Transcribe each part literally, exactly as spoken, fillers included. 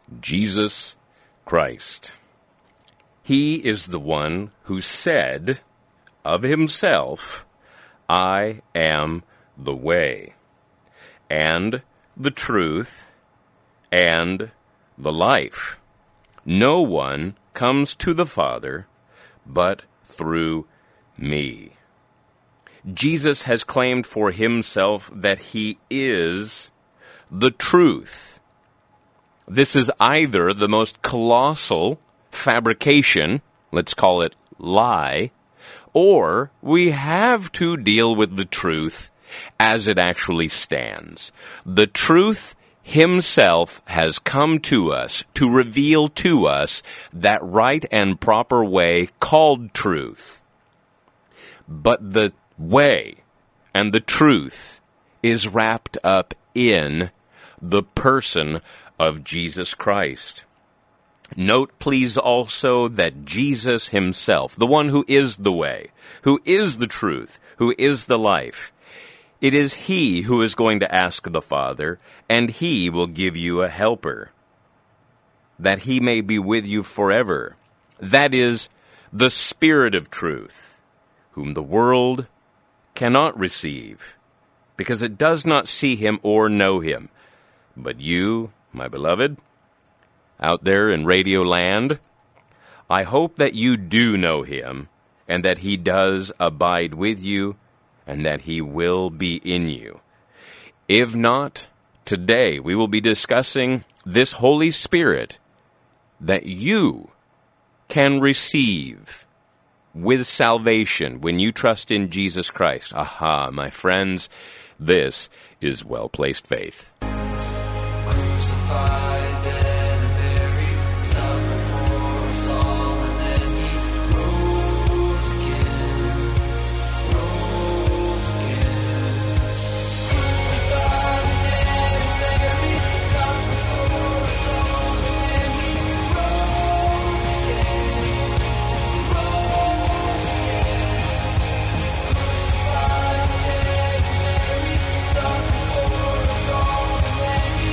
Jesus Christ. He is the one who said of himself, I am the way, and the truth, and the life. No one comes to the Father but through me. Jesus has claimed for himself that he is the truth. This is either the most colossal fabrication, let's call it lie, or we have to deal with the truth as it actually stands. The truth himself has come to us to reveal to us that right and proper way called truth. But the way and the truth is wrapped up in the person of Jesus Christ. Note, please, also that Jesus himself, the one who is the way, who is the truth, who is the life, it is he who is going to ask the Father, and he will give you a helper, that he may be with you forever. That is the Spirit of truth, whom the world cannot receive, because it does not see him or know him. But you, my beloved, out there in Radio Land, I hope that you do know him, and that he does abide with you, and that he will be in you. If not, today we will be discussing this Holy Spirit that you can receive with salvation when you trust in Jesus Christ. Aha, my friends, this is well-placed faith. Crucified, dead and buried, suffered for us all, and then he rose again, rose again. Crucified, dead and buried, suffered for us all, and then he rose again, rose again. Crucified, dead and buried, suffered for us all, and then he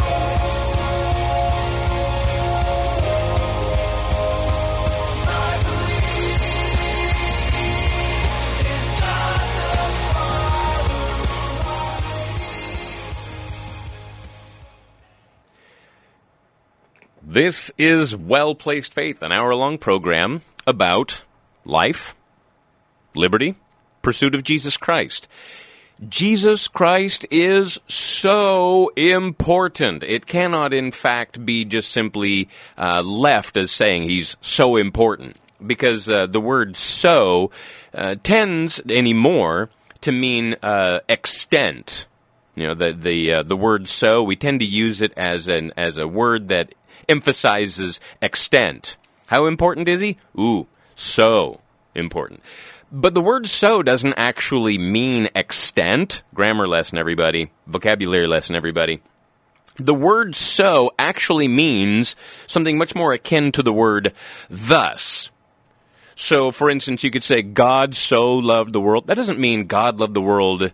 This is Well-Placed Faith, an hour-long program about life, liberty, pursuit of Jesus Christ. Jesus Christ is so important. It cannot, in fact, be just simply uh, left as saying he's so important, because uh, the word so uh, tends anymore to mean uh, extent. You know, the the uh, the word so, we tend to use it as an as a word that emphasizes extent. How important is he? Ooh, so important. But the word so doesn't actually mean extent. Grammar lesson, everybody. Vocabulary lesson, everybody. The word so actually means something much more akin to the word thus. So, for instance, you could say, God so loved the world. That doesn't mean God loved the world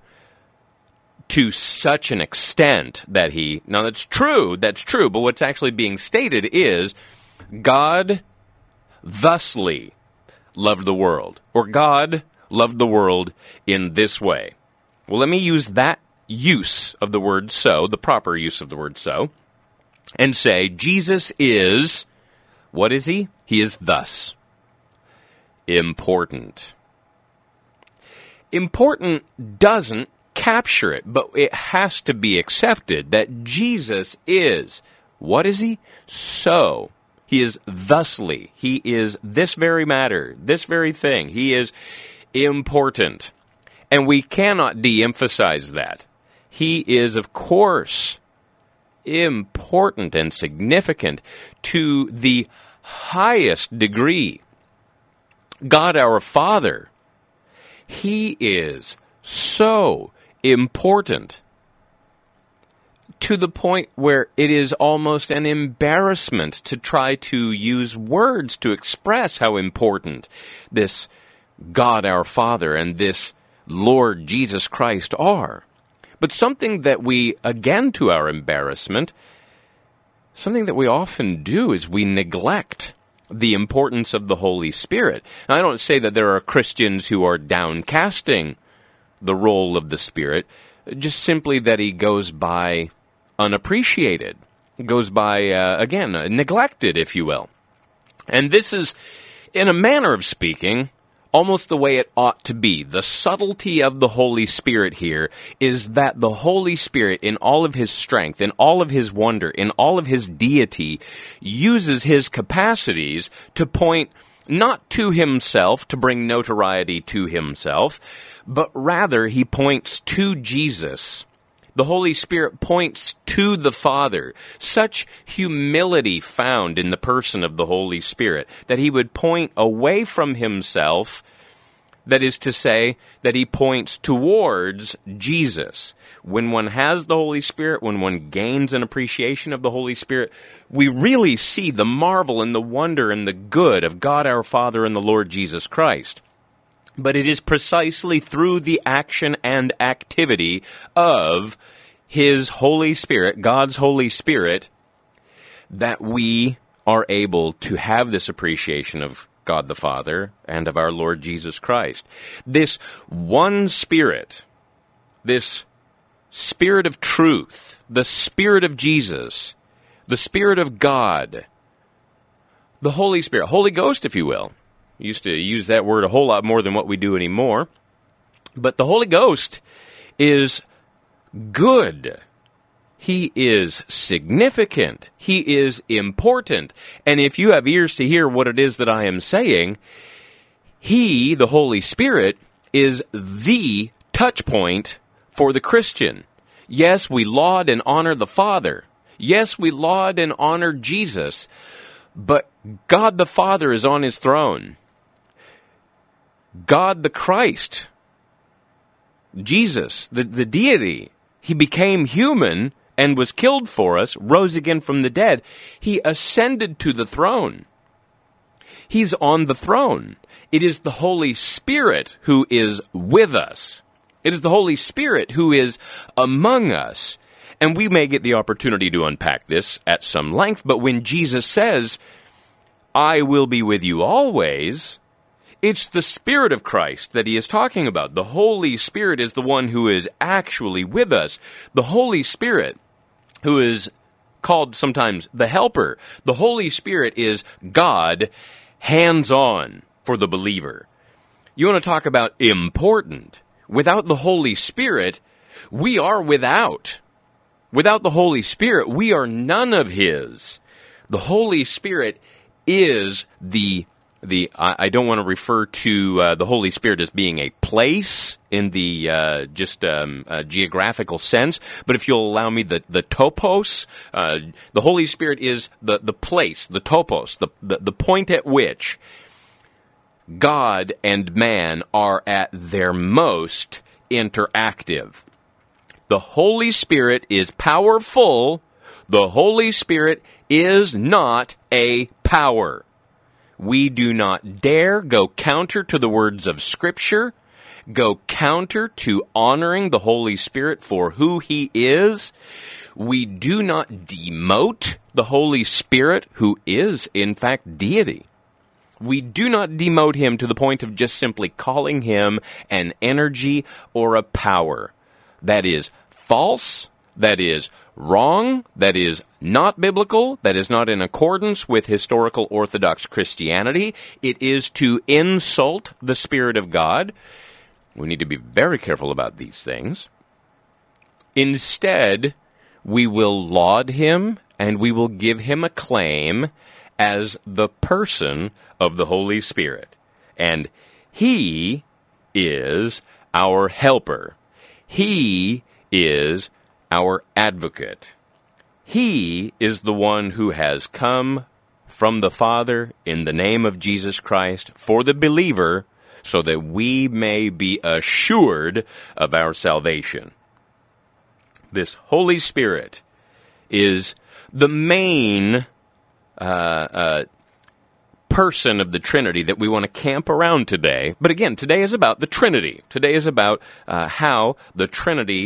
to such an extent that he... Now, that's true, that's true, but what's actually being stated is, God thusly loved the world, or God loved the world in this way. Well, let me use that use of the word so, the proper use of the word so, and say, Jesus is, what is he? He is thus important. Important doesn't capture it, but it has to be accepted that Jesus is, what is he? So, he is thusly, he is this very matter, this very thing, he is important. And we cannot de-emphasize that. He is, of course, important and significant to the highest degree. God our Father, he is so important to the point where it is almost an embarrassment to try to use words to express how important this God our Father and this Lord Jesus Christ are. But something that we, again to our embarrassment, something that we often do is we neglect the importance of the Holy Spirit. Now, I don't say that there are Christians who are downcasting the role of the Spirit, just simply that he goes by unappreciated, goes by, uh, again, uh, neglected, if you will. And this is, in a manner of speaking, almost the way it ought to be. The subtlety of the Holy Spirit here is that the Holy Spirit, in all of his strength, in all of his wonder, in all of his deity, uses his capacities to point not to himself, to bring notoriety to himself, but rather he points to Jesus. The Holy Spirit points to the Father. Such humility found in the person of the Holy Spirit, that he would point away from himself, that is to say, that he points towards Jesus. When one has the Holy Spirit, when one gains an appreciation of the Holy Spirit, we really see the marvel and the wonder and the good of God our Father and the Lord Jesus Christ. But it is precisely through the action and activity of his Holy Spirit, God's Holy Spirit, that we are able to have this appreciation of God the Father and of our Lord Jesus Christ. This one Spirit, this Spirit of truth, the Spirit of Jesus, the Spirit of God, the Holy Spirit, Holy Ghost, if you will. We used to use that word a whole lot more than what we do anymore. But the Holy Ghost is good. He is significant. He is important. And if you have ears to hear what it is that I am saying, he, the Holy Spirit, is the touch point for the Christian. Yes, we laud and honor the Father. Yes, we laud and honor Jesus. But God the Father is on his throne. God the Christ, Jesus, the, the deity, he became human and was killed for us, rose again from the dead. He ascended to the throne. He's on the throne. It is the Holy Spirit who is with us. It is the Holy Spirit who is among us. And we may get the opportunity to unpack this at some length, but when Jesus says, I will be with you always, it's the Spirit of Christ that he is talking about. The Holy Spirit is the one who is actually with us. The Holy Spirit, who is called sometimes the Helper. The Holy Spirit is God, hands-on for the believer. You want to talk about important. Without the Holy Spirit, we are without. Without the Holy Spirit, we are none of his. The Holy Spirit is the The I, I don't want to refer to uh, the Holy Spirit as being a place in the uh, just um, uh, geographical sense, but if you'll allow me the the topos, uh, the Holy Spirit is the, the place, the topos, the, the the point at which God and man are at their most interactive. The Holy Spirit is powerful. The Holy Spirit is not a power. We do not dare go counter to the words of Scripture, go counter to honoring the Holy Spirit for who he is. We do not demote the Holy Spirit, who is, in fact, deity. We do not demote him to the point of just simply calling him an energy or a power. That is false. That is wrong, that is not biblical, that is not in accordance with historical Orthodox Christianity. It is to insult the Spirit of God. We need to be very careful about these things. Instead, we will laud him and we will give him a claim as the person of the Holy Spirit. And he is our helper. He is our advocate. He is the one who has come from the Father in the name of Jesus Christ for the believer so that we may be assured of our salvation. This Holy Spirit is the main uh, uh, person of the Trinity that we want to camp around today. But again, today is about the Trinity. Today is about uh, how the Trinity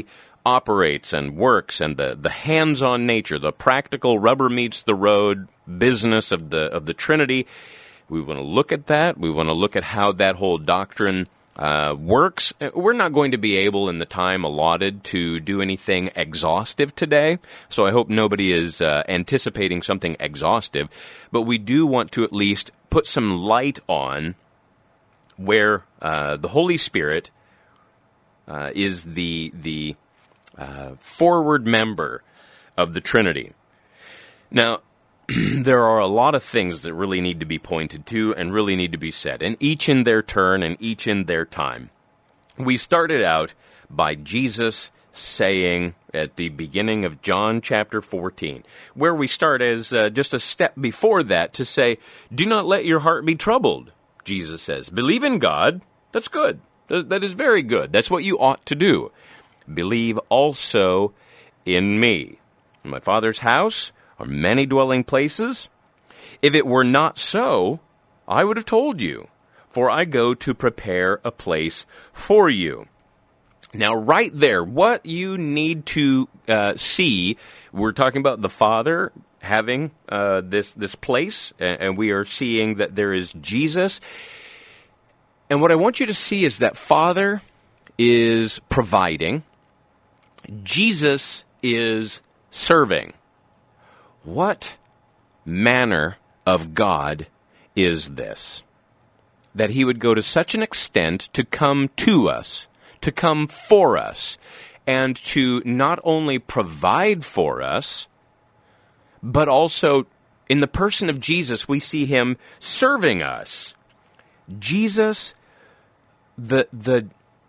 operates and works, and the, the hands-on nature, the practical rubber meets the road business of the of the Trinity. We want to look at that. We want to look at how that whole doctrine uh, works. We're not going to be able, in the time allotted, to do anything exhaustive today, so I hope nobody is uh, anticipating something exhaustive, but we do want to at least put some light on where uh, the Holy Spirit uh, is the the uh, forward member of the Trinity. Now, there are a lot of things that really need to be pointed to and really need to be said, and each in their turn and each in their time. We started out by Jesus saying at the beginning of John chapter fourteen, where we start as uh, just a step before that to say, do not let your heart be troubled, Jesus says. Believe in God. That's good. That is very good. That's what you ought to do. Believe also in me. In my Father's house are many dwelling places. If it were not so, I would have told you, for I go to prepare a place for you. Now, right there, what you need to uh, see, we're talking about the Father having uh, this this place, and, and we are seeing that there is Jesus. And what I want you to see is that Father is providing, Jesus is serving. What manner of God is this? That he would go to such an extent to come to us, to come for us, and to not only provide for us, but also in the person of Jesus, we see him serving us. Jesus, the the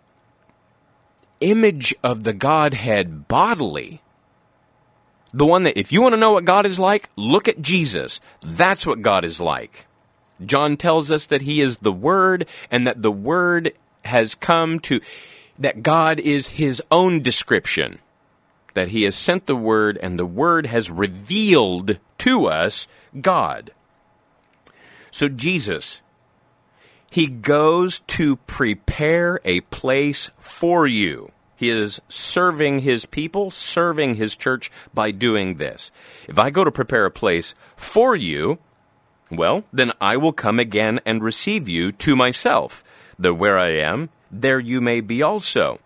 image of the Godhead bodily, the one that, if you want to know what God is like, look at Jesus. That's what God is like. John tells us that he is the Word, and that the Word has come to, that God is his own description. That he has sent the Word, and the Word has revealed to us God. So Jesus, he goes to prepare a place for you. He is serving his people, serving his church by doing this. If I go to prepare a place for you, well, then I will come again and receive you to myself, that where I am, there you may be also.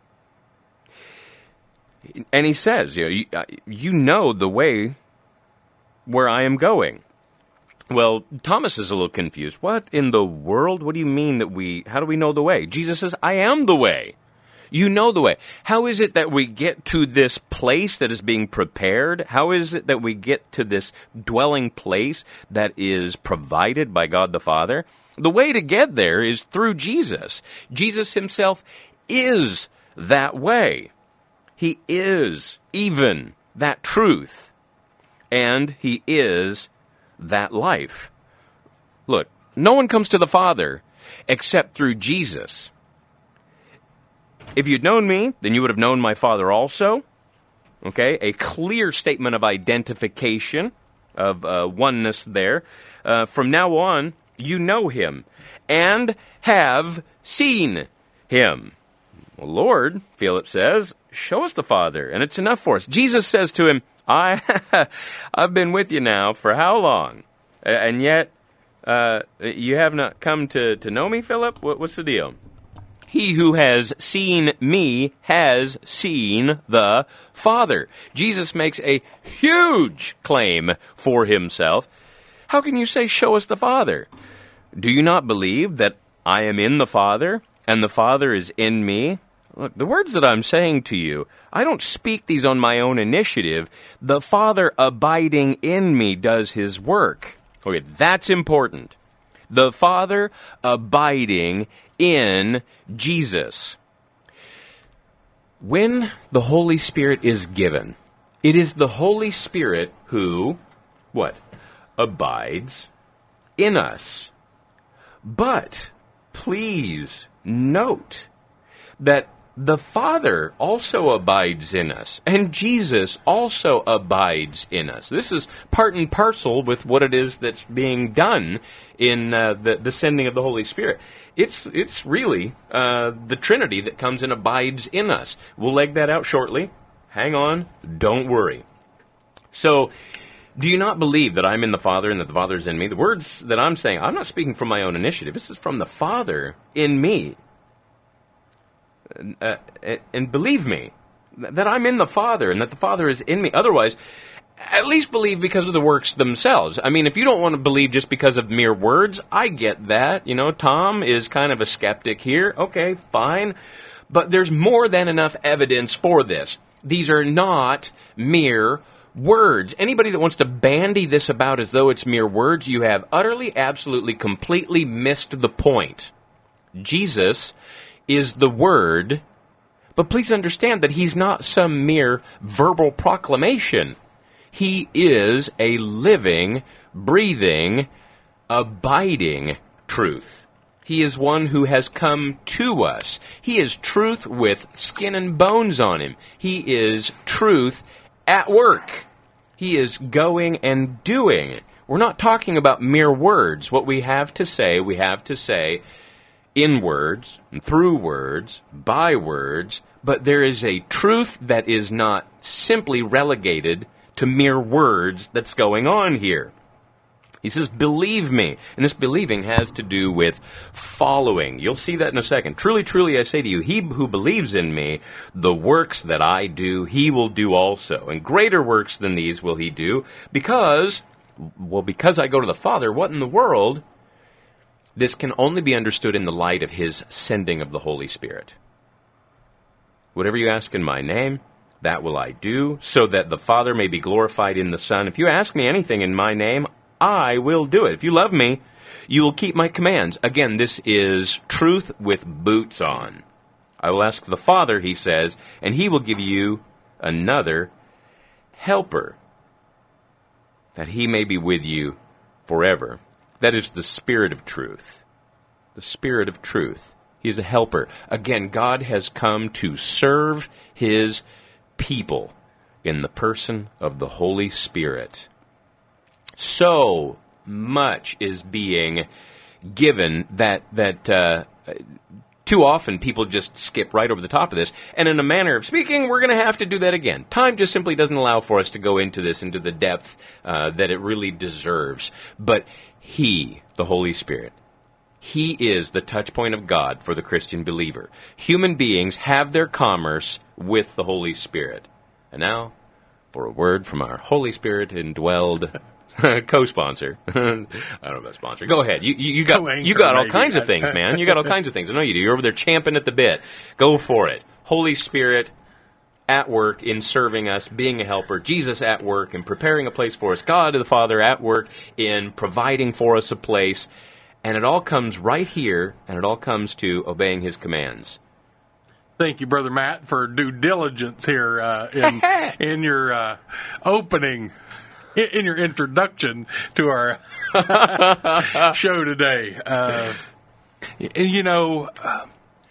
And he says, you know, you, uh, you know the way where I am going. Well, Thomas is a little confused. What in the world? What do you mean that we, how do we know the way? Jesus says, I am the way. You know the way. How is it that we get to this place that is being prepared? How is it that we get to this dwelling place that is provided by God the Father? The way to get there is through Jesus. Jesus himself is that way. He is even that truth. And he is that life. Look, no one comes to the Father except through Jesus. If you'd known me, then you would have known my Father also. Okay, a clear statement of identification, of uh, oneness there. Uh, from now on, you know him and have seen him. Well, Lord, Philip says, show us the Father, and it's enough for us. Jesus says to him, I, I've been with you now for how long? And yet, uh, you have not come to, to know me, Philip? What, what's the deal? He who has seen me has seen the Father. Jesus makes a huge claim for himself. How can you say, show us the Father? Do you not believe that I am in the Father, and the Father is in me? Look, the words that I'm saying to you, I don't speak these on my own initiative. The Father abiding in me does his work. Okay, that's important. The Father abiding in Jesus. When the Holy Spirit is given, it is the Holy Spirit who, what? Abides in us. But please note that the Father also abides in us, and Jesus also abides in us. This is part and parcel with what it is that's being done in uh, the, the sending of the Holy Spirit. It's it's really uh, the Trinity that comes and abides in us. We'll leg that out shortly. Hang on. Don't worry. So, do you not believe that I'm in the Father and that the Father is in me? The words that I'm saying, I'm not speaking from my own initiative. This is from the Father in me. Uh, and believe me, that I'm in the Father and that the Father is in me. Otherwise, at least believe because of the works themselves. I mean, if you don't want to believe just because of mere words, I get that. You know, Tom is kind of a skeptic here. Okay, fine. But there's more than enough evidence for this. These are not mere words. Anybody that wants to bandy this about as though it's mere words, you have utterly, absolutely, completely missed the point. Jesus is the Word, but please understand that he's not some mere verbal proclamation. He is a living, breathing, abiding truth. He is one who has come to us. He is truth with skin and bones on him. He is truth at work. He is going and doing. We're not talking about mere words. What we have to say, we have to say in words, and through words, by words, but there is a truth that is not simply relegated to mere words that's going on here. He says, believe me. And this believing has to do with following. You'll see that in a second. Truly, truly, I say to you, he who believes in me, the works that I do, he will do also. And greater works than these will he do, because, well, because I go to the Father, what in the world? This can only be understood in the light of his sending of the Holy Spirit. Whatever you ask in my name, that will I do, so that the Father may be glorified in the Son. If you ask me anything in my name, I will do it. If you love me, you will keep my commands. Again, this is truth with boots on. I will ask the Father, he says, and he will give you another helper, that he may be with you forever. That is the Spirit of truth. The Spirit of truth. He is a helper. Again, God has come to serve his people in the person of the Holy Spirit. So much is being given that that uh, too often people just skip right over the top of this. And in a manner of speaking, we're going to have to do that again. Time just simply doesn't allow for us to go into this, into the depth uh, that it really deserves. But he, the Holy Spirit, he is the touch point of God for the Christian believer. Human beings have their commerce with the Holy Spirit. And now, for a word from our Holy Spirit indwelled co-sponsor. I don't know about sponsor. Go ahead. You, you, you got you got all kinds of things, man. You got all kinds of things. I know you do. You're over there champing at the bit. Go for it. Holy Spirit at work in serving us, being a helper. Jesus at work in preparing a place for us. God the Father at work in providing for us a place. And it all comes right here, and it all comes to obeying his commands. Thank you, Brother Matt, for due diligence here uh, in, in your uh, opening, in your introduction to our show today. Uh, and, you know, uh,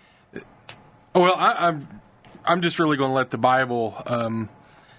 well, I, I'm I'm just really going to let the Bible um,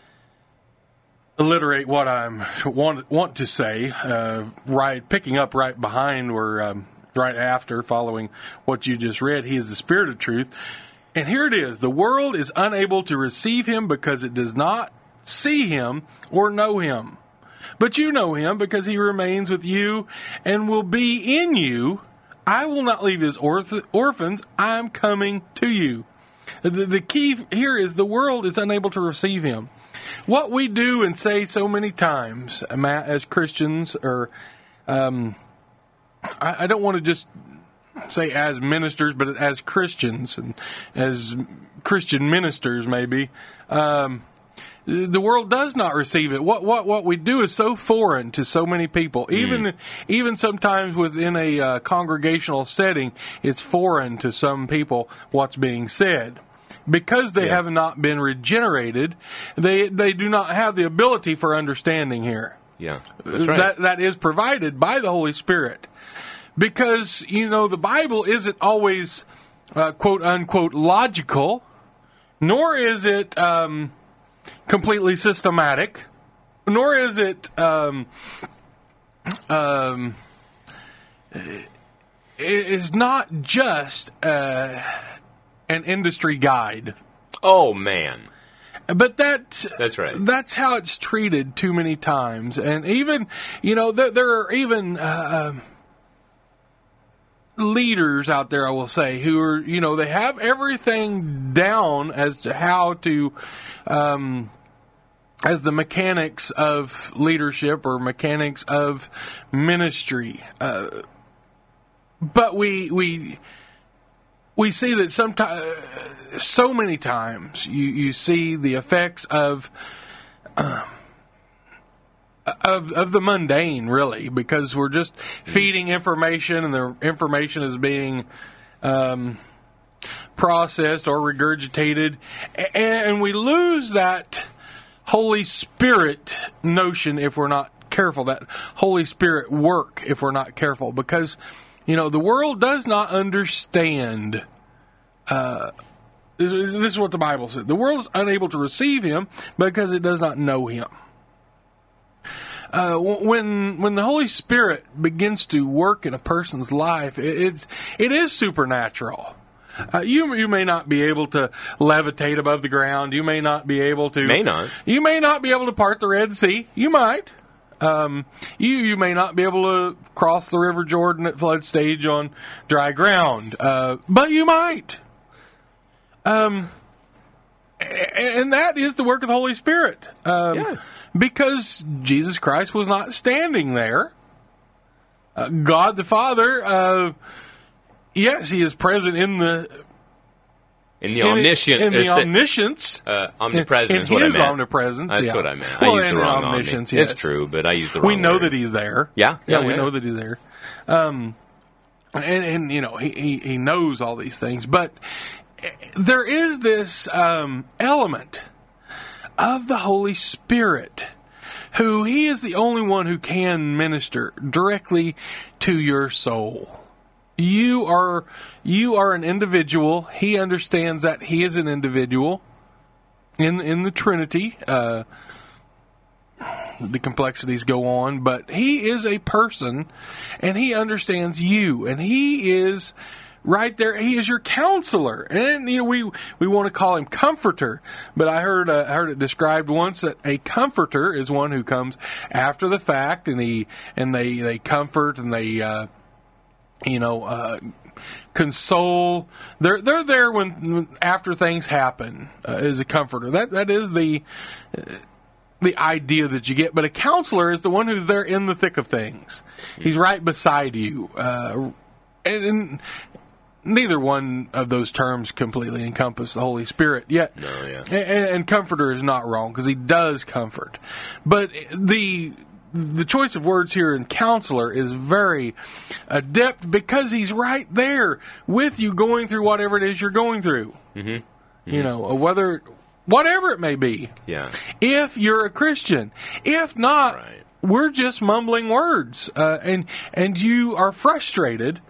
alliterate what I'm want want to say. Uh, right, picking up right behind where um, right after, following what you just read. He is the Spirit of truth. And here it is. The world is unable to receive him because it does not see him or know him. But you know him because he remains with you and will be in you. I will not leave his orph- orphans. I'm coming to you. The, the key here is the world is unable to receive him. What we do and say so many times, Matt, as Christians, or um, I, I don't want to just say as ministers, but as Christians and as Christian ministers, maybe, um, the world does not receive it. What what what we do is so foreign to so many people. Even mm. even sometimes within a uh, congregational setting, it's foreign to some people what's being said. Because they yeah. have not been regenerated, they they do not have the ability for understanding here. Yeah, that's right. That that is provided by the Holy Spirit. Because, you know, the Bible isn't always, uh, quote, unquote, logical, nor is it um, completely systematic, nor is it um, um, it is not just uh, an industry guide. Oh, man. But that, That's right. That's how it's treated too many times. And even, you know, there, there are even uh, leaders out there, I will say, who are, you know, they have everything down as to how to, um, as the mechanics of leadership or mechanics of ministry. Uh, but we, we, we see that sometimes, so many times you, you see the effects of, uh, of of the mundane, really, because we're just feeding information, and the information is being um, processed or regurgitated, and, and we lose that Holy Spirit notion if we're not careful, that Holy Spirit work if we're not careful, because, you know, the world does not understand. Uh, this, this is what the Bible said. The world is unable to receive Him because it does not know Him. Uh, when when the Holy Spirit begins to work in a person's life, it, it's it is supernatural. Uh, you you may not be able to levitate above the ground. You may not be able to. May not. You may not be able to part the Red Sea. You might. Um, you you may not be able to cross the River Jordan at flood stage on dry ground. Uh, but you might. Um, and that is the work of the Holy Spirit. Um, Yeah. Because Jesus Christ was not standing there. Uh, God the Father, uh, yes, He is present in the In the in, omniscient, in the uh, omniscience, uh, omnipresence in is what I His meant. omnipresence. That's yeah. what I meant. Well, I used in the wrong omniscience. omni. Yes. It's true, but I used the wrong We know word. that He's there. Yeah, yeah, yeah, we yeah. know that He's there. Um, and and you know He He, he knows all these things, but there is this um, element of the Holy Spirit, who He is the only one who can minister directly to your soul. You are you are an individual. He understands that He is an individual in in the Trinity. Uh, the complexities go on, but He is a person, and He understands you, and He is right there. He is your counselor, and you know we we want to call Him comforter. But I heard uh, I heard it described once that a comforter is one who comes after the fact, and he and they they comfort and they uh, you know uh, console. They're they're there when after things happen uh, as a comforter. That that is the. Uh, the idea that you get, but a counselor is the one who's there in the thick of things. He's right beside you, uh, and, and neither one of those terms completely encompass the Holy Spirit yet. No, yeah. And, and comforter is not wrong because He does comfort, but the the choice of words here in counselor is very adept because He's right there with you, going through whatever it is you're going through. Mm-hmm. Mm-hmm. You know, whether. Whatever it may be. Yeah. If you're a Christian. If not, Right. we're just mumbling words. Uh, and and you are frustrated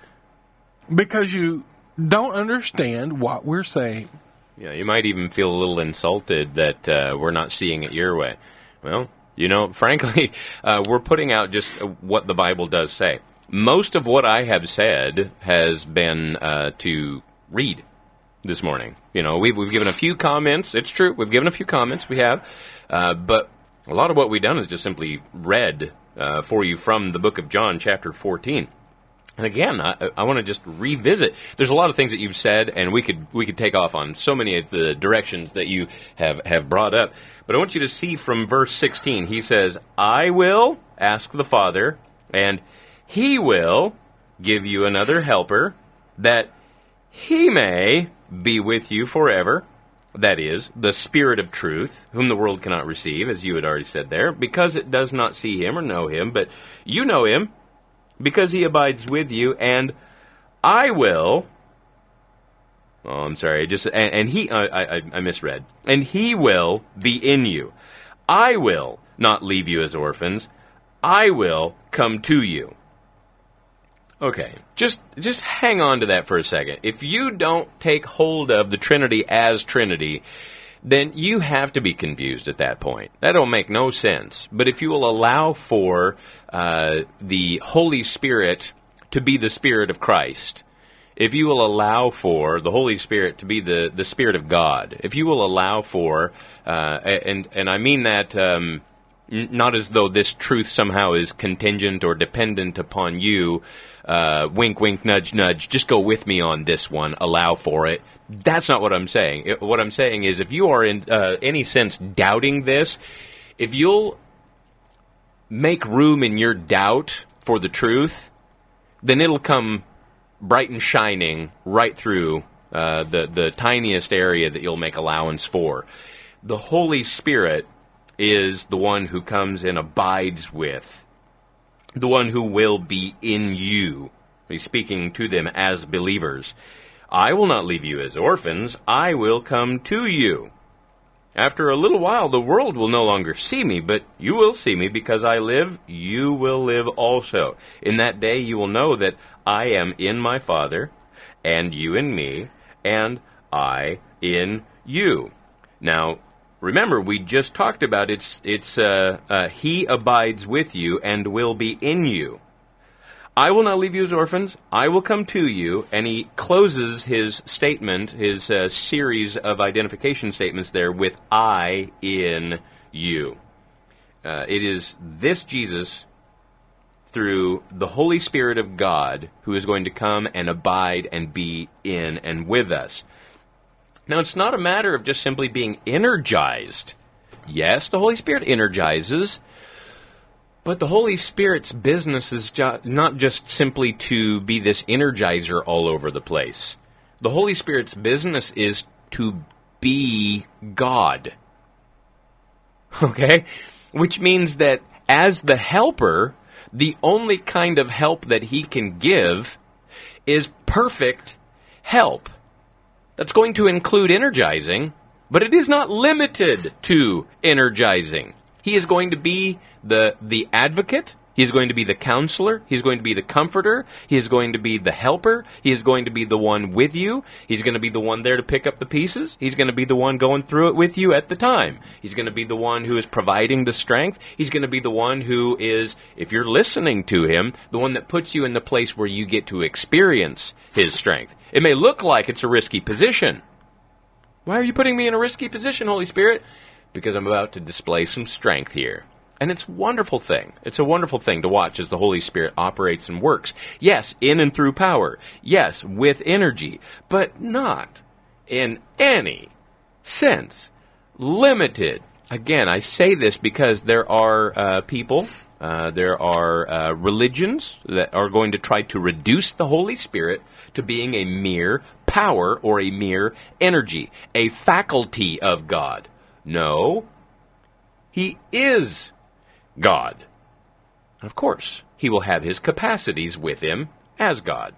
because you don't understand what we're saying. Yeah, you might even feel a little insulted that uh, we're not seeing it your way. Well, you know, frankly, uh, we're putting out just what the Bible does say. Most of what I have said has been uh, to read this morning. You know, we've we've given a few comments. It's true, we've given a few comments. We have, uh, but a lot of what we've done is just simply read uh, for you from the book of John, chapter fourteen. And again, I, I want to just revisit. There's a lot of things that you've said, and we could we could take off on so many of the directions that you have have brought up. But I want you to see from verse sixteen. He says, "I will ask the Father, and He will give you another helper, that He may be with you forever, that is, the Spirit of truth, whom the world cannot receive," as you had already said there, "because it does not see Him or know Him, but you know Him, because He abides with you, and I will," oh, I'm sorry, just, and, and He, uh, I, I misread, "and He will be in you. I will not leave you as orphans. I will come to you." Okay, just just hang on to that for a second. If you don't take hold of the Trinity as Trinity, then you have to be confused at that point. That'll make no sense. But if you will allow for uh, the Holy Spirit to be the Spirit of Christ, if you will allow for the Holy Spirit to be the, the Spirit of God, if you will allow for, uh, and and I mean that um, n- not as though this truth somehow is contingent or dependent upon you, uh, wink, wink, nudge, nudge, just go with me on this one, allow for it. That's not what I'm saying. It, what I'm saying is if you are in uh, any sense doubting this, if you'll make room in your doubt for the truth, then it'll come bright and shining right through uh, the, the tiniest area that you'll make allowance for. The Holy Spirit is the one who comes and abides with, the one who will be in you. He's speaking to them as believers. I will not leave you as orphans. I will come to you. After a little while, the world will no longer see me, but you will see me because I live, you will live also. In that day you will know that I am in my Father, and you in me, and I in you. Now, remember, we just talked about it's, it's uh, uh, He abides with you and will be in you. I will not leave you as orphans. I will come to you. And he closes his statement, his uh, series of identification statements there with I in you. Uh, it is this Jesus, through the Holy Spirit of God, who is going to come and abide and be in and with us. Now, it's not a matter of just simply being energized. Yes, the Holy Spirit energizes, but the Holy Spirit's business is ju- not just simply to be this energizer all over the place. The Holy Spirit's business is to be God. Okay? Which means that as the helper, the only kind of help that he can give is perfect help. That's going to include energizing, but it is not limited to energizing. He is going to be the the advocate. He is going to be the counselor. He is going to be the comforter. He is going to be the helper. He is going to be the one with you. He's going to be the one there to pick up the pieces. He's going to be the one going through it with you at the time. He's going to be the one who is providing the strength. He's going to be the one who is, if you're listening to him, the one that puts you in the place where you get to experience his strength. It may look like it's a risky position. Why are you putting me in a risky position, Holy Spirit? Because I'm about to display some strength here. And it's a wonderful thing. It's a wonderful thing to watch as the Holy Spirit operates and works. Yes, in and through power. Yes, with energy. But not in any sense limited. Again, I say this because there are uh, people, uh, there are uh, religions that are going to try to reduce the Holy Spirit to being a mere power or a mere energy, a faculty of God. No, he is God. Of course, he will have his capacities with him as God.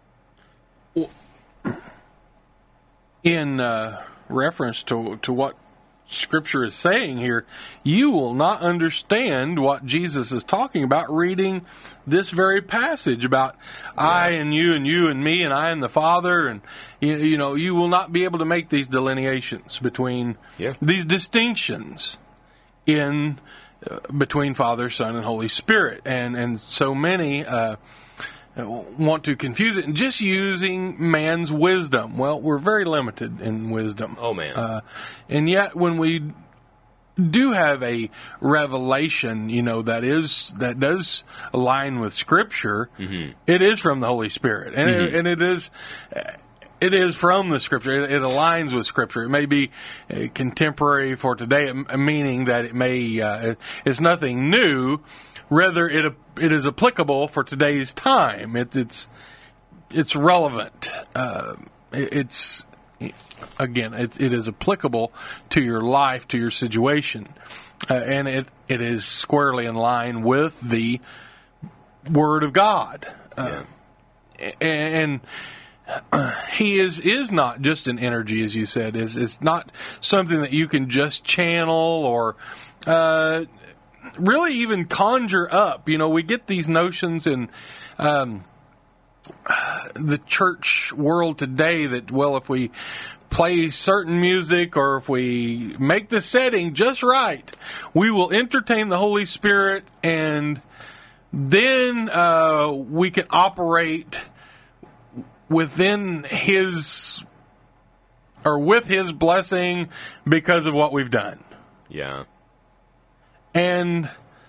In uh, reference to to what Scripture is saying here, you will not understand what Jesus is talking about reading this very passage about yeah. I and you and you and me and I and the Father, and you, you know, you will not be able to make these delineations between yeah. these distinctions in uh, between Father, Son, and Holy Spirit, and and so many uh, want to confuse it and just using man's wisdom. Well, we're very limited in wisdom. Oh, man. Uh, and yet, when we do have a revelation, you know, that is that does align with Scripture, mm-hmm. it is from the Holy Spirit, and mm-hmm. it, and it is. It is from the Scripture. It, it aligns with Scripture. It may be uh, contemporary for today, meaning that it may uh, it's nothing new. Rather, it it is applicable for today's time. It, it's it's relevant. Uh, it, it's again, it, it is applicable to your life, to your situation, uh, and it it is squarely in line with the Word of God. Uh, yeah. And uh, He is is not just an energy, as you said. Is it's not something that you can just channel or. Uh, really even conjure up. You know, we get these notions in um, the church world today that, well, if we play certain music or if we make the setting just right, we will entertain the Holy Spirit, and then uh, we can operate within His, or with His blessing because of what we've done. Yeah. And,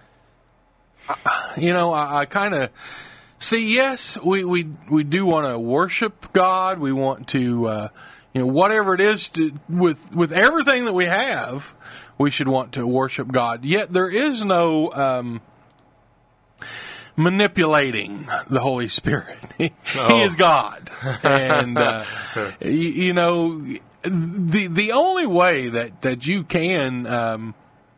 you know, I, I kind of see, yes, we, we, we do want to worship God. We want to, uh, you know, whatever it is, to, with, with everything that we have, we should want to worship God. Yet there is no um, manipulating the Holy Spirit. He, Oh. he is God. And, uh, you, you know, the the only way that, that you can, um,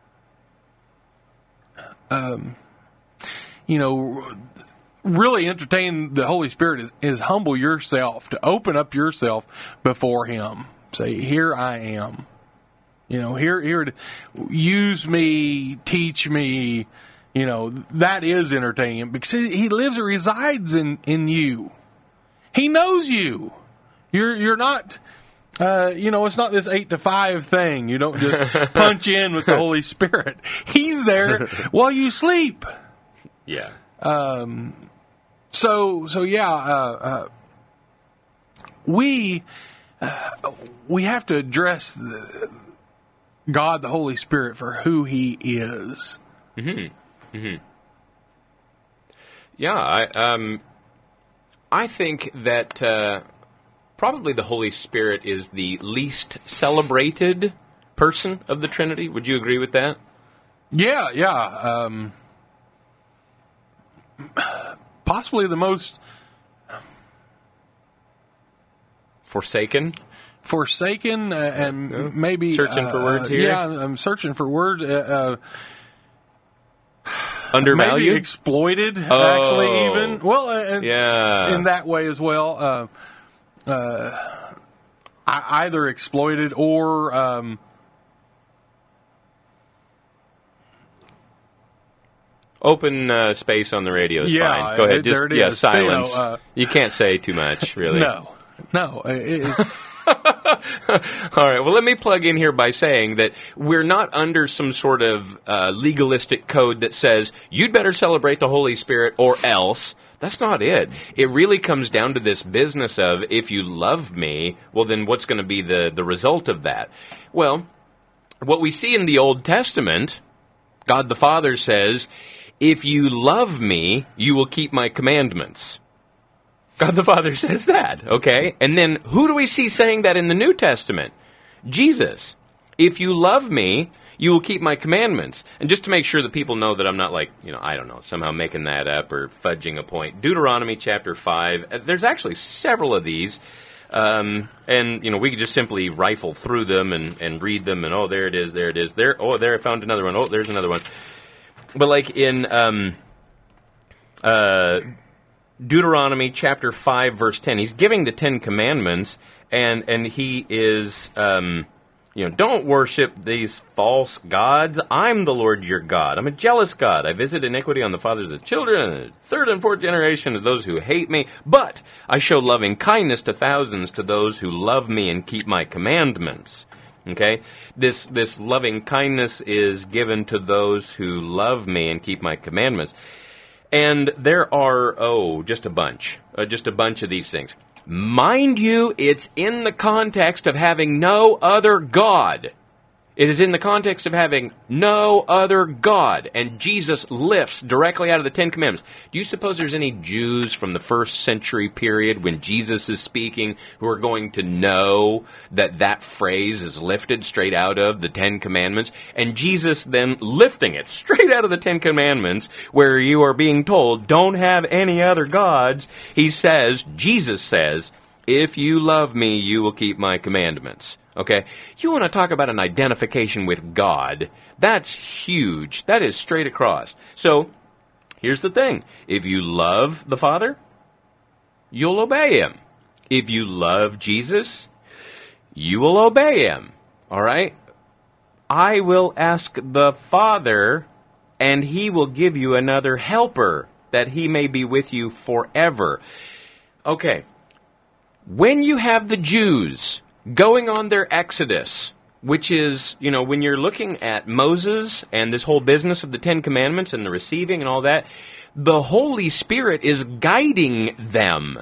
um, you know, really entertain the Holy Spirit is, is humble yourself, to open up yourself before Him. Say, here I am. You know, here, here, to use me, teach me. You know, that is entertaining Him because He lives and resides in, in you. He knows you. You're you're not, uh, you know, it's not this eight to five thing. You don't just punch in with the Holy Spirit. He's there while you sleep. Yeah. Um. So so yeah. Uh, uh, we uh, we have to address the, God, the Holy Spirit, for who He is. Mm-hmm. Mm-hmm. Yeah, I um, I think that uh, probably the Holy Spirit is the least celebrated person of the Trinity. Would you agree with that? Yeah, yeah. Um, possibly the most Forsaken? forsaken uh, and Yeah. maybe Searching uh, for words here? Yeah, I'm searching for words. Uh, uh, Undervalued? Maybe exploited, Oh. actually, even. Well, uh, and- Yeah. in that way as well. Uh, uh, I- either exploited or um, Open uh, space on the radio is Yeah, fine. Go ahead. it- Just there it yeah, is. silence. You know, uh, you can't say too much, really. no, no. It, it, All right. Well, let me plug in here by saying that we're not under some sort of uh, legalistic code that says you'd better celebrate the Holy Spirit or else. That's not it. It really comes down to this business of if you love me, well, then what's going to be the, the result of that? Well, what we see in the Old Testament, God the Father says, if you love me, you will keep my commandments. God the Father says that, okay? And then who do we see saying that in the New Testament? Jesus. If you love me, you will keep my commandments. And just to make sure that people know that I'm not like, you know, I don't know, somehow making that up or fudging a point. Deuteronomy chapter five, uh, there's actually several of these. Um, and, you know, we could just simply rifle through them and, and read them and, oh, there it is, there it is, there, oh, there I found another one, oh, there's another one. But like in um, uh, Deuteronomy chapter five, verse ten, he's giving the Ten Commandments, and, and he is, um, you know, don't worship these false gods. I'm the Lord your God. I'm a jealous God. I visit iniquity on the fathers of the children, and the third and fourth generation of those who hate me. But I show loving kindness to thousands, to those who love me and keep my commandments. Okay? This this loving kindness is given to those who love me and keep my commandments. And there are, oh, just a bunch. Uh, just a bunch of these things. Mind you, it's in the context of having no other God. It is in the context of having no other God. And Jesus lifts directly out of the Ten Commandments. Do you suppose there's any Jews from the first century period when Jesus is speaking who are going to know that that phrase is lifted straight out of the Ten Commandments? And Jesus then lifting it straight out of the Ten Commandments, where you are being told, don't have any other gods. He says, Jesus says, if you love me, you will keep my commandments. Okay? You want to talk about an identification with God. That's huge. That is straight across. So, here's the thing. If you love the Father, you'll obey Him. If you love Jesus, you will obey Him. All right? I will ask the Father, and He will give you another helper, that He may be with you forever. Okay. When you have the Jews going on their exodus, which is, you know, when you're looking at Moses and this whole business of the Ten Commandments and the receiving and all that, the Holy Spirit is guiding them.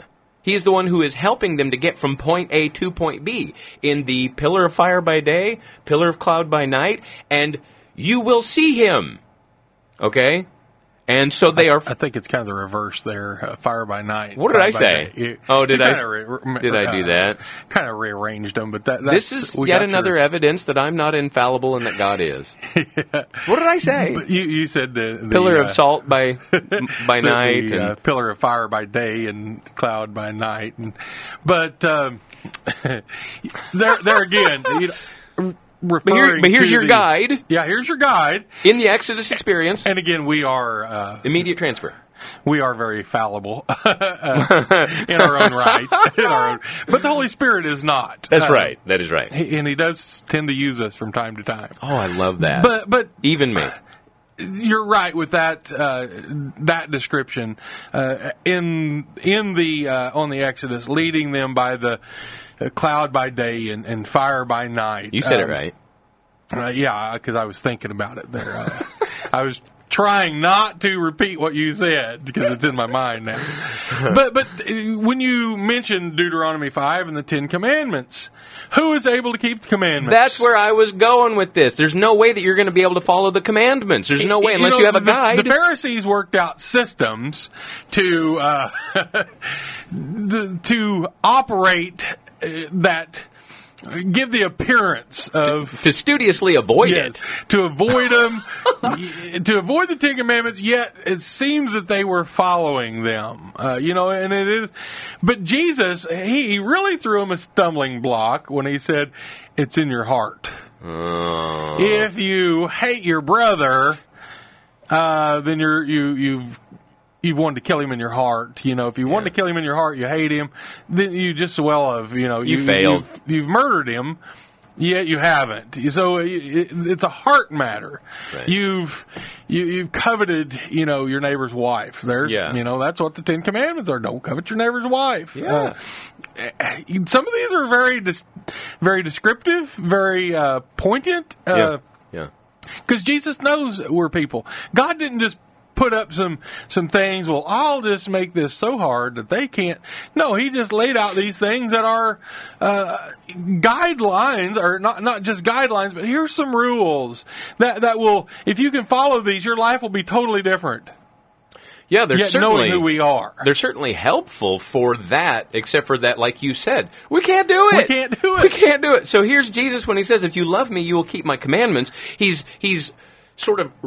He is the one who is helping them to get from point A to point B in the pillar of fire by day, pillar of cloud by night, and you will see him. Okay? And so they are... I think it's kind of the reverse there. Uh, fire by night. What did I say? You, oh, did I re- re- Did I do that? Uh, kind of rearranged them, but that, that's... This is yet another your... evidence that I'm not infallible and that God is. Yeah. What did I say? But you, you said the... the pillar uh, of salt by by the, night. The, and... uh, pillar of fire by day and cloud by night. And, but um, there, there again... You know, But, here, but here's your the, guide. Yeah, here's your guide. In the Exodus experience. And again, we are... Uh, immediate transfer. We are very fallible uh, in our own right. In our own, but the Holy Spirit is not. That's uh, right. That is right. He, and He does tend to use us from time to time. Oh, I love that. But but even me. You're right with that uh, that description uh, in in the uh, on the Exodus, leading them by the uh, cloud by day and, and fire by night. You said um, it right. Uh, yeah, because I was thinking about it there. Uh, I was trying not to repeat what you said because it's in my mind now. But but when you mentioned Deuteronomy five and the Ten Commandments, who is able to keep the commandments? That's where I was going with this. There's no way that you're going to be able to follow the commandments. There's no way unless you, know, you have a the, guide. The Pharisees worked out systems to uh, to operate uh, that. Give the appearance of... To, to studiously avoid yes, it. To avoid them, to avoid the Ten Commandments, yet it seems that they were following them. Uh, you know, and it is... But Jesus, he, he really threw them a stumbling block when he said, it's in your heart. Uh. If you hate your brother, uh, then you're, you, you've... You've wanted to kill him in your heart. You know, if you yeah. wanted to kill him in your heart, you hate him, then you just well have, you know, you, you failed. You've, you've murdered him, yet you haven't. So it, it's a heart matter. Right. You've you, you've coveted, you know, your neighbor's wife. There's, yeah. you know, that's what the Ten Commandments are. Don't covet your neighbor's wife. Yeah. Uh, some of these are very, dis- very descriptive, very uh, poignant. Uh, yeah. Because Jesus knows we're people. God didn't just put up some some things, well, I'll just make this so hard that they can't. No, he just laid out these things that are uh, guidelines, or not not just guidelines, but here's some rules that, that will, if you can follow these, your life will be totally different. Yeah, they're Yet certainly knowing who we are. They're certainly helpful for that, except for that, like you said, we can't do it. We can't do it. We can't do it. So here's Jesus when he says, if you love me, you will keep my commandments. He's he's sort of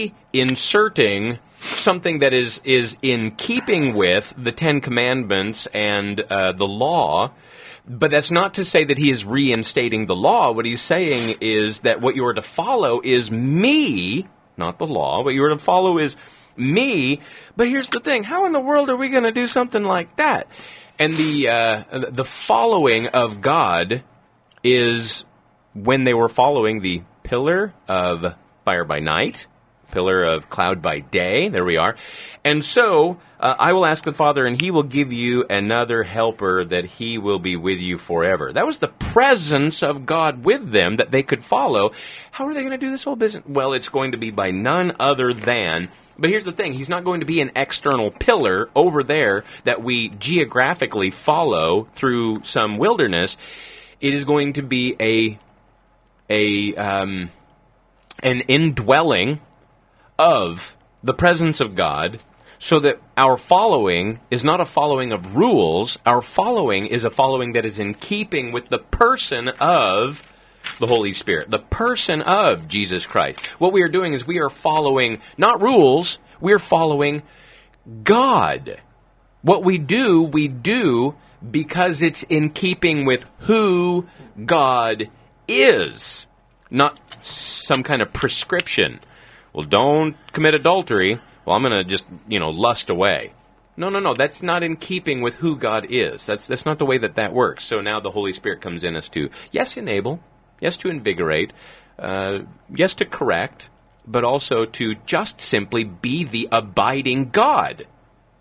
reinserting something that is, is in keeping with the Ten Commandments and uh, the law, but that's not to say that he is reinstating the law. What he's saying is that what you are to follow is me, not the law. What you are to follow is me, but here's the thing. How in the world are we going to do something like that? And the uh, the following of God is when they were following the pillar of fire by night, pillar of cloud by day. There we are. And so, uh, I will ask the Father, and he will give you another helper that he will be with you forever. That was the presence of God with them that they could follow. How are they going to do this whole business? Well, it's going to be by none other than... But here's the thing. He's not going to be an external pillar over there that we geographically follow through some wilderness. It is going to be a... a um, an indwelling of the presence of God, so that our following is not a following of rules. Our following is a following that is in keeping with the person of the Holy Spirit, the person of Jesus Christ. What we are doing is we are following not rules, we are following God. What we do, we do because it's in keeping with who God is, not some kind of prescription. Well, don't commit adultery. Well, I'm going to just, you know, lust away. No, no, no. That's not in keeping with who God is. That's that's not the way that that works. So now the Holy Spirit comes in us to, yes, enable, yes, to invigorate, uh, yes, to correct, but also to just simply be the abiding God.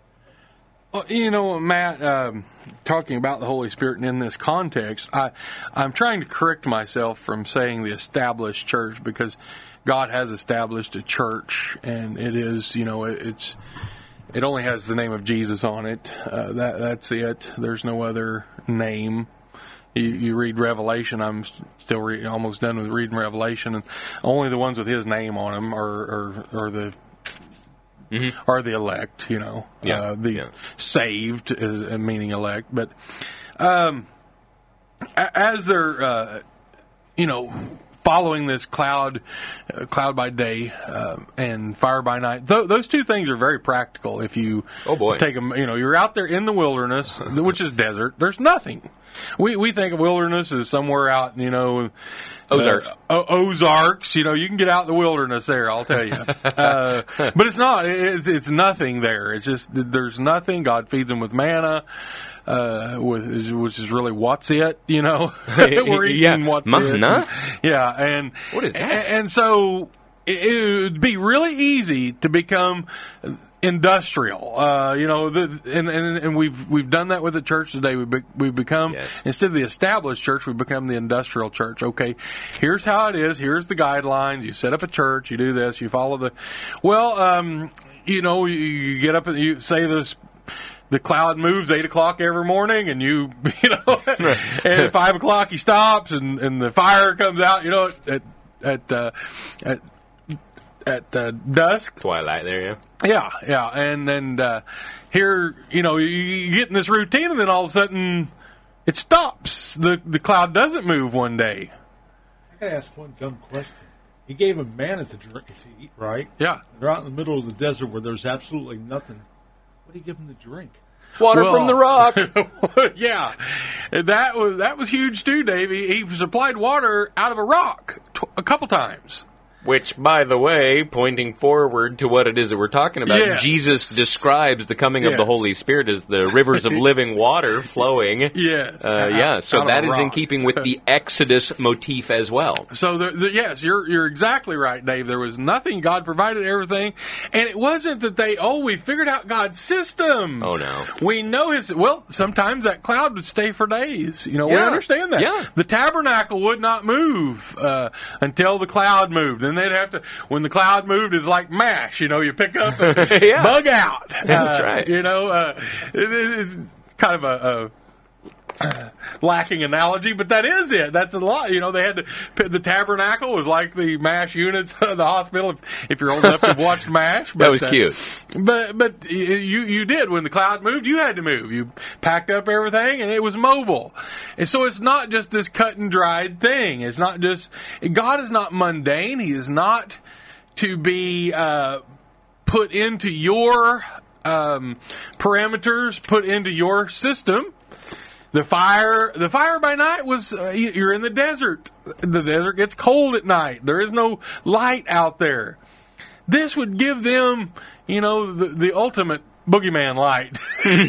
Well, you know, Matt, um, talking about the Holy Spirit and in this context, I, I'm trying to correct myself from saying the established church, because God has established a church, and it is, you know, it, it's It only has the name of Jesus on it. Uh, that that's it. There's no other name. You, you read Revelation. I'm still re- almost done with reading Revelation, and only the ones with His name on them are are, are the mm-hmm. are the elect. You know, yeah. uh, the yeah. saved is uh, meaning elect. But um, as they're uh, you know. following this cloud, uh, cloud by day uh, and fire by night. Th- those two things are very practical. If you oh boy, take them, you know, you're out there in the wilderness, which is desert. There's nothing. We we think of wilderness as somewhere out, you know, Ozarks. Uh, o- Ozarks. You know, you can get out in the wilderness there. I'll tell you, uh, but it's not. It's it's nothing there. It's just there's nothing. God feeds them with manna. Uh, with, which is really what's it, you know? We're eating yeah. what's Manna? it. Yeah, and what is that? And, and so it, it would be really easy to become industrial. Uh, you know, the, and, and and we've we've done that with the church today. We be, we've become yes. instead of the established church, we've become the industrial church. Okay, here's how it is. Here's the guidelines. You set up a church. You do this. You follow the. Well, um, you know, you, you get up and you say this. The cloud moves eight o'clock every morning, and you, you know, and at five o'clock he stops, and, and the fire comes out, you know, at at uh, at at uh, dusk, twilight. There, yeah, yeah, yeah, and and uh, here, you know, you, you get in this routine, and then all of a sudden it stops. the The cloud doesn't move one day. I gotta ask one dumb question. He gave them manna to drink, to eat, right? Yeah, they're out in the middle of the desert where there's absolutely nothing. What do you give them to drink? Water well, from the rock. Yeah, that was that was huge too, Davey. He supplied water out of a rock t- a couple times. Which, by the way, pointing forward to what it is that we're talking about, yes. Jesus describes the coming yes. of the Holy Spirit as the rivers of living water flowing. Yes. Uh, out, yeah, so that is rock. in keeping with the Exodus motif as well. So, the, the, yes, you're you're exactly right, Dave. There was nothing. God provided everything. And it wasn't that they, oh, we figured out God's system. Oh, no. We know His, well, sometimes that cloud would stay for days. You know, yeah. we understand that. Yeah. The tabernacle would not move uh, until the cloud moved. Then they'd have to, when the cloud moved, it's like MASH. You know, you pick up and yeah. bug out. That's uh, right. You know, uh, it, it's kind of a... a lacking analogy, but that is it. That's a lot. You know, they had to, the tabernacle was like the MASH units of the hospital, if, if you're old enough to have watched MASH. But, that was uh, cute. But but you you did. When the cloud moved, you had to move. You packed up everything, and it was mobile. And so it's not just this cut and dried thing. It's not just, God is not mundane. He is not to be uh, put into your um, parameters, put into your system. The fire, the fire by night was, uh, you're in the desert. The desert gets cold at night. There is no light out there. This would give them, you know, the, the ultimate boogeyman light.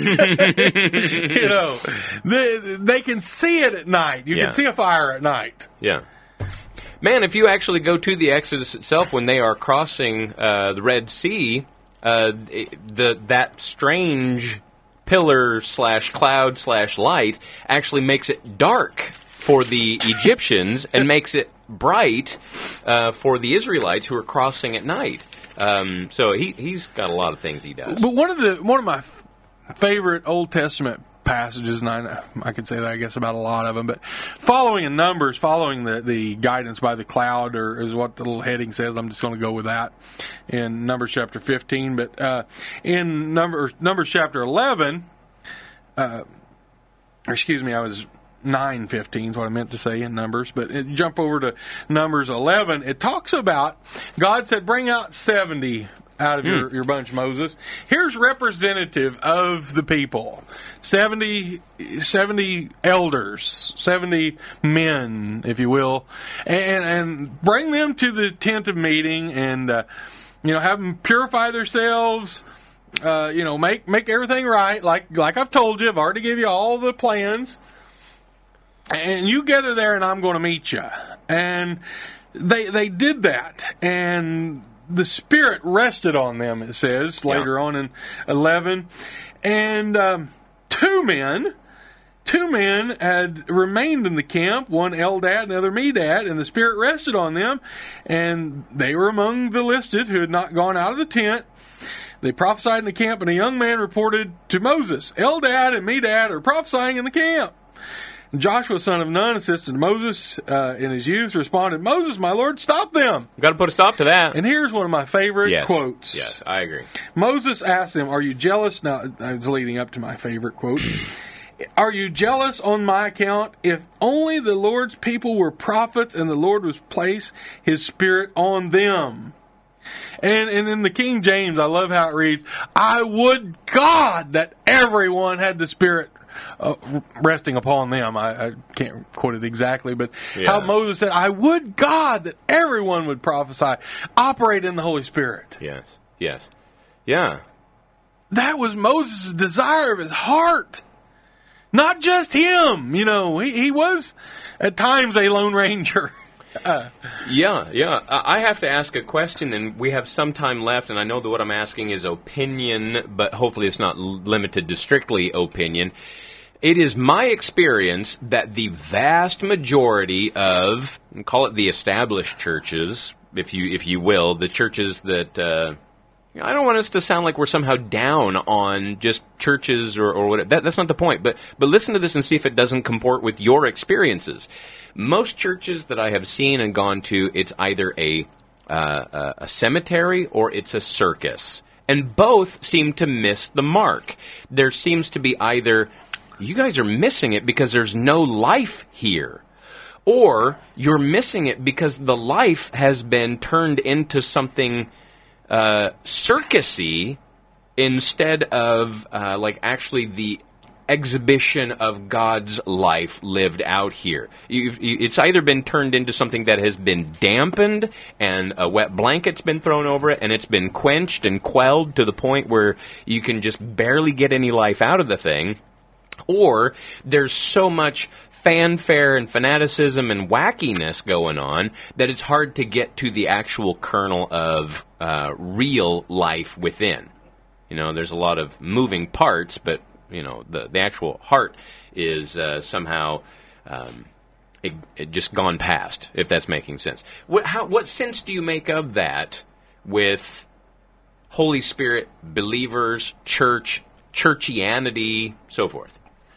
You know, they, they can see it at night. You yeah. can see a fire at night. Yeah. Man, if you actually go to the Exodus itself, when they are crossing uh, the Red Sea, uh, the that strange pillar slash cloud slash light actually makes it dark for the Egyptians and makes it bright uh, for the Israelites who are crossing at night. Um, so he he's got a lot of things he does. But one of the one of my f- favorite Old Testament passages, and I, I could say that I guess about a lot of them, but following in Numbers, following the, the guidance by the cloud, or is what the little heading says. I'm just going to go with that in Numbers chapter fifteen. But uh, in Numbers Numbers chapter eleven, uh, or excuse me, I was nine fifteen is what I meant to say in Numbers. But it, jump over to Numbers eleven. It talks about God said, "Bring out seventy." Out of mm. your, your bunch, Moses. Here's representative of the people. seventy, seventy elders, seventy men, if you will, and, and bring them to the tent of meeting and, uh, you know, have them purify themselves, uh, you know, make, make everything right. Like, like I've told you, I've already given you all the plans. And you gather there and I'm going to meet you. And they, they did that. And the Spirit rested on them, it says, later yeah. on in eleven. And um, two men, two men had remained in the camp, one Eldad and the other Medad, and the Spirit rested on them, and they were among the listed who had not gone out of the tent. They prophesied in the camp, and a young man reported to Moses, Eldad and Medad are prophesying in the camp. And Joshua, son of Nun, assisted Moses uh, in his youth, responded, Moses, my Lord, stop them. Got to put a stop to that. And here's one of my favorite yes. quotes. Yes, I agree. Moses asked him, are you jealous? Now, it's leading up to my favorite quote. Are you jealous on my account? If only the Lord's people were prophets and the Lord was place his spirit on them. And, and in the King James, I love how it reads, I would God that everyone had the Spirit uh, resting upon them. I, I can't quote it exactly, but yeah. how Moses said, I would God that everyone would prophesy, operate in the Holy Spirit. Yes, yes. Yeah. That was Moses' desire of his heart. Not just him. You know, he, he was at times a Lone Ranger. Uh, yeah, yeah. I have to ask a question, and we have some time left, and I know that what I'm asking is opinion, but hopefully it's not l- limited to strictly opinion. It is my experience that the vast majority of, call it the established churches, if you if you will, the churches that... Uh, I don't want us to sound like we're somehow down on just churches or, or whatever. That, that's not the point. But but listen to this and see if it doesn't comport with your experiences. Most churches that I have seen and gone to, it's either a uh, a cemetery or it's a circus. And both seem to miss the mark. There seems to be either, you guys are missing it because there's no life here. Or you're missing it because the life has been turned into something... Uh, circusy instead of uh, like actually the exhibition of God's life lived out here. You've, you, it's either been turned into something that has been dampened and a wet blanket's been thrown over it and it's been quenched and quelled to the point where you can just barely get any life out of the thing, or there's so much fanfare and fanaticism and wackiness going on that it's hard to get to the actual kernel of uh, real life within. You know, there's a lot of moving parts, but, you know, the, the actual heart is uh, somehow um, it, it just gone past, if that's making sense. What, how, what sense do you make of that with Holy Spirit believers, church, churchianity, so forth?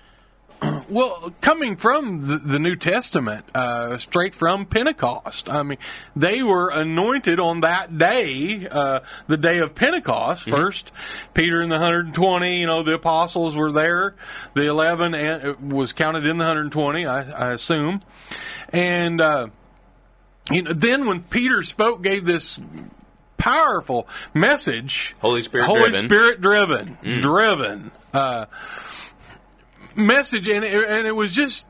Well, coming from the, the New Testament, uh, straight from Pentecost, I mean, they were anointed on that day, uh, the day of Pentecost. Mm-hmm. First, Peter and the one hundred twenty, you know, the apostles were there. The eleven and, was counted in the one hundred twenty, I, I assume. And uh, you know, then when Peter spoke, gave this powerful message, Holy Spirit Holy driven, Spirit driven, mm. driven. Uh, message, and it, and it was just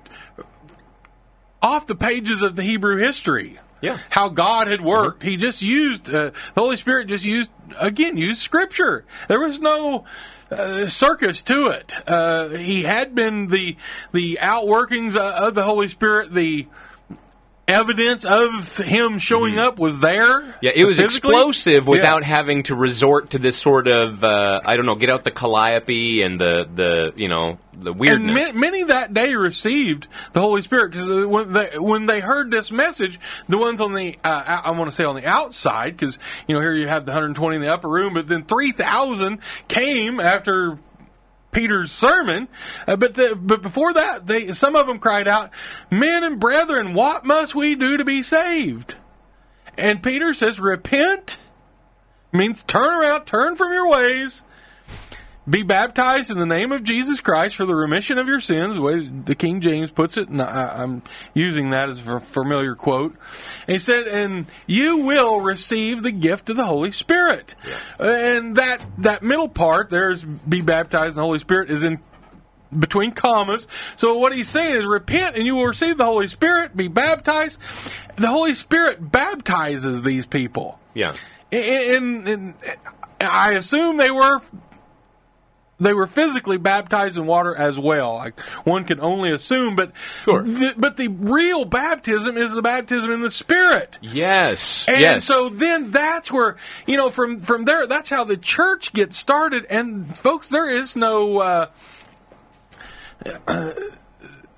off the pages of the Hebrew history. Yeah. How God had worked. Mm-hmm. He just used, uh, the Holy Spirit just used, again, used Scripture. There was no uh, circus to it. Uh, he had been the, the outworkings uh, of the Holy Spirit, the evidence of him showing mm-hmm. up was there. Yeah, it was physically. explosive without yeah. having to resort to this sort of, uh, I don't know, get out the calliope and the, the you know, the weirdness. And ma- many that day received the Holy Spirit, because when they, when they heard this message, the ones on the, uh, I want to say on the outside, because, you know, here you have the one hundred twenty in the upper room, but then three thousand came after Peter's sermon, uh, but the, but before that, they some of them cried out, "Men and brethren, what must we do to be saved?" And Peter says, "Repent," means turn around, turn from your ways, be baptized in the name of Jesus Christ for the remission of your sins, the way the King James puts it, and I, I'm using that as a familiar quote. And he said, "And you will receive the gift of the Holy Spirit." Yeah. And that, that middle part, there's be baptized in the Holy Spirit, is in between commas. So what he's saying is, repent and you will receive the Holy Spirit, be baptized. The Holy Spirit baptizes these people. Yeah. And, and I assume they were... They were physically baptized in water as well. Like one can only assume, but sure. th- but the real baptism is the baptism in the Spirit. Yes. And yes. so then that's where, you know, from from there, that's how the church gets started. And folks, there is no. Uh, uh,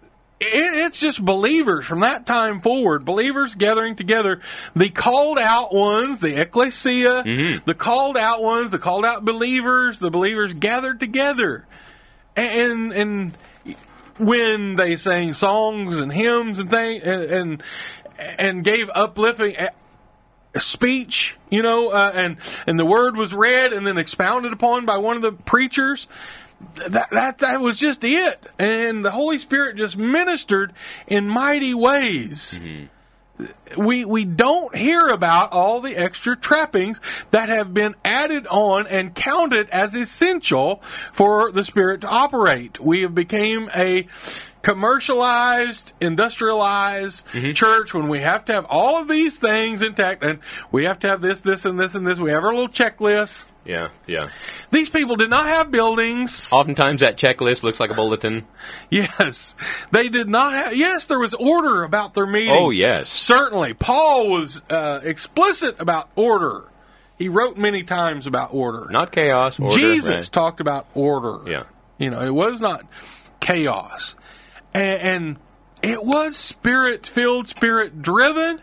it, it's just believers from that time forward, believers gathering together, the called out ones, the ecclesia, Mm-hmm. the called out ones, the called out believers, the believers gathered together. And and when they sang songs and hymns and things and and, and gave uplifting speech, you know, uh, and and the word was read and then expounded upon by one of the preachers. That that that was just it, and the Holy Spirit just ministered in mighty ways. Mm-hmm. We we don't hear about all the extra trappings that have been added on and counted as essential for the Spirit to operate. We have become a commercialized, industrialized mm-hmm. church when we have to have all of these things intact, and we have to have this, this, and this, and this. We have our little checklist. Yeah, yeah. These people did not have buildings. Oftentimes that checklist looks like a bulletin. Yes. They did not have... Yes, there was order about their meetings. Oh, yes. Certainly. Paul was uh, explicit about order. He wrote many times about order. Not chaos, order. Jesus right. talked about order. Yeah. You know, it was not chaos. And, and it was spirit-filled, spirit-driven.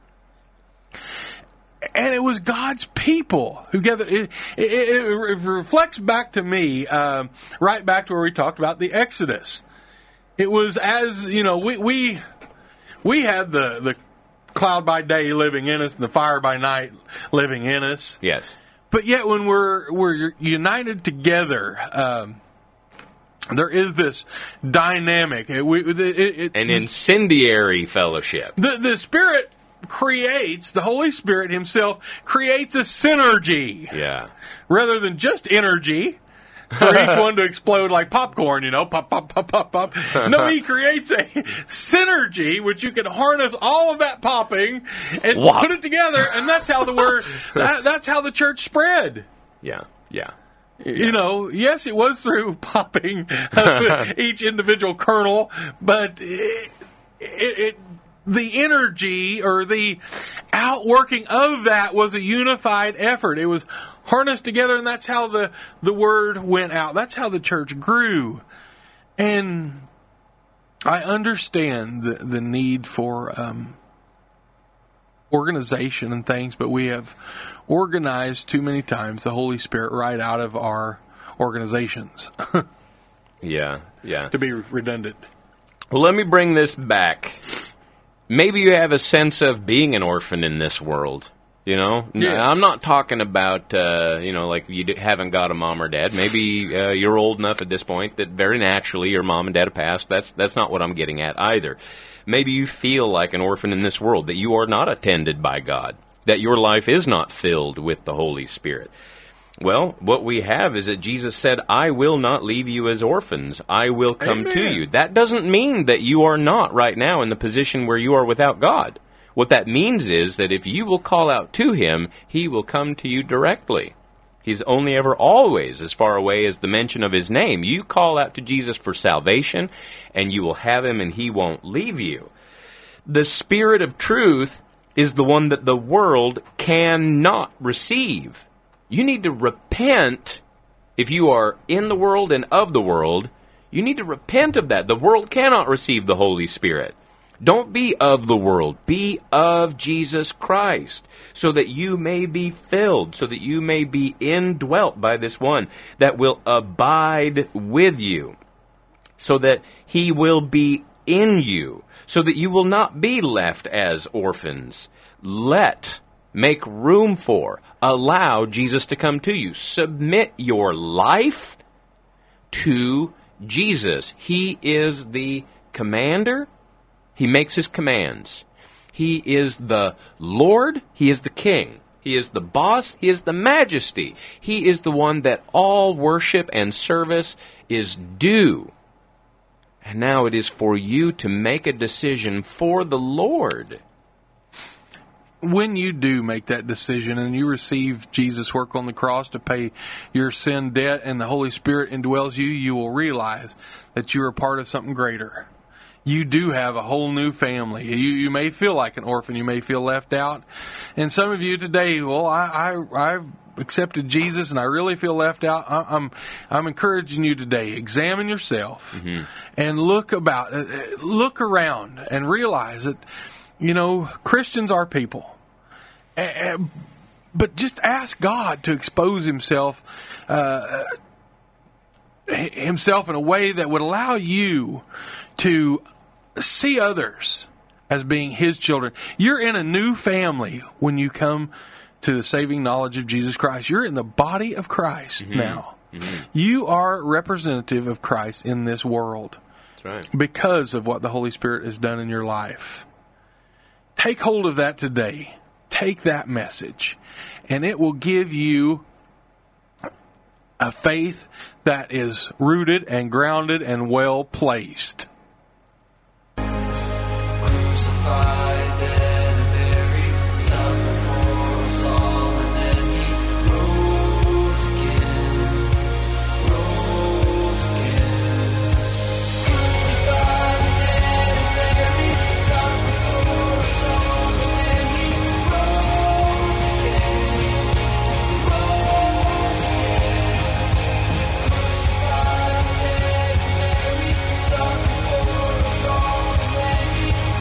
And it was God's people who gathered. It, it, it, it reflects back to me, um, right back to where we talked about the Exodus. It was as, you know, we we, we had the, the cloud by day living in us and the fire by night living in us. Yes. But yet when we're we're united together, um, there is this dynamic. It, we, it, it, An incendiary fellowship. The the Spirit creates, the Holy Spirit Himself creates a synergy. Yeah. Rather than just energy for each one to explode like popcorn, you know, pop, pop, pop, pop, pop. No, He creates a synergy which you can harness all of that popping and Wow. put it together, and that's how the word, that, that's how the church spread. Yeah, yeah. You know, yes, it was through popping of each individual kernel, but it, it, it the energy or the outworking of that was a unified effort. It was harnessed together, and that's how the, the word went out. That's how the church grew. And I understand the, the need for um, organization and things, but we have organized too many times the Holy Spirit right out of our organizations. Yeah, yeah. To be redundant. Well, let me bring this back. Maybe you have a sense of being an orphan in this world. You know, Yes. Now, I'm not talking about, uh, you know, like you d- haven't got a mom or dad. Maybe uh, you're old enough at this point that very naturally your mom and dad have passed. That's that's not what I'm getting at either. Maybe you feel like an orphan in this world, that you are not attended by God, that your life is not filled with the Holy Spirit. Well, what we have is that Jesus said, I will not leave you as orphans. I will come Amen. to you. That doesn't mean that you are not right now in the position where you are without God. What that means is that if you will call out to Him, He will come to you directly. He's only ever always as far away as the mention of His name. You call out to Jesus for salvation, and you will have Him, and He won't leave you. The Spirit of truth is the one that the world cannot receive. You need to repent. If you are in the world and of the world, you need to repent of that. The world cannot receive the Holy Spirit. Don't be of the world. Be of Jesus Christ, so that you may be filled, so that you may be indwelt by this one that will abide with you, so that He will be in you, so that you will not be left as orphans. Let, make room for, allow Jesus to come to you. Submit your life to Jesus. He is the commander. He makes His commands. He is the Lord. He is the King. He is the boss. He is the majesty. He is the one that all worship and service is due. And now it is for you to make a decision for the Lord. When you do make that decision and you receive Jesus' work on the cross to pay your sin debt and the Holy Spirit indwells you, you will realize that you are part of something greater. You do have a whole new family. You, you may feel like an orphan. You may feel left out. And some of you today, well, I, I, I've accepted Jesus and I really feel left out, I, I'm I'm encouraging you today. Examine yourself Mm-hmm. and look about, uh, look around and realize that, you know, Christians are people. Uh, but just ask God to expose Himself, uh, Himself in a way that would allow you to see others as being His children. You're in a new family when you come to the saving knowledge of Jesus Christ. You're in the body of Christ Mm-hmm. now. Mm-hmm. You are representative of Christ in this world. That's right. Because of what the Holy Spirit has done in your life. Take hold of that today. Take that message. And it will give you a faith that is rooted and grounded and well placed. Crucified.